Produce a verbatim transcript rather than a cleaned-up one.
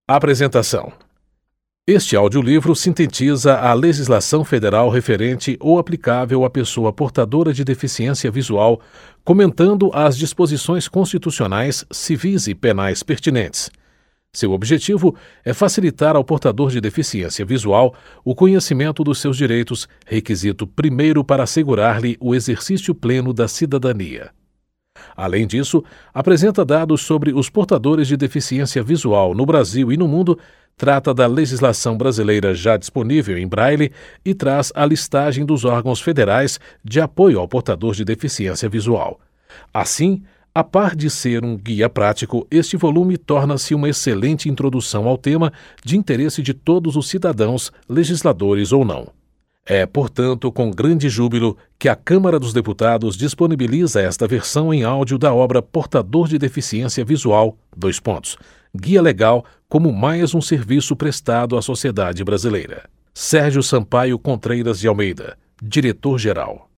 Apresentação: este audiolivro sintetiza a legislação federal referente ou aplicável à pessoa portadora de deficiência visual, comentando as disposições constitucionais, civis e penais pertinentes. Seu objetivo é facilitar ao portador de deficiência visual o conhecimento dos seus direitos, requisito primeiro para assegurar-lhe o exercício pleno da cidadania. Além disso, apresenta dados sobre os portadores de deficiência visual no Brasil e no mundo, trata da legislação brasileira já disponível em braille e traz a listagem dos órgãos federais de apoio ao portador de deficiência visual. Assim, a par de ser um guia prático, este volume torna-se uma excelente introdução ao tema de interesse de todos os cidadãos, legisladores ou não. É, portanto, com grande júbilo que a Câmara dos Deputados disponibiliza esta versão em áudio da obra Portador de Deficiência Visual, dois pontos, Guia Legal como mais um serviço prestado à sociedade brasileira. Sérgio Sampaio Contreiras de Almeida, Diretor-Geral.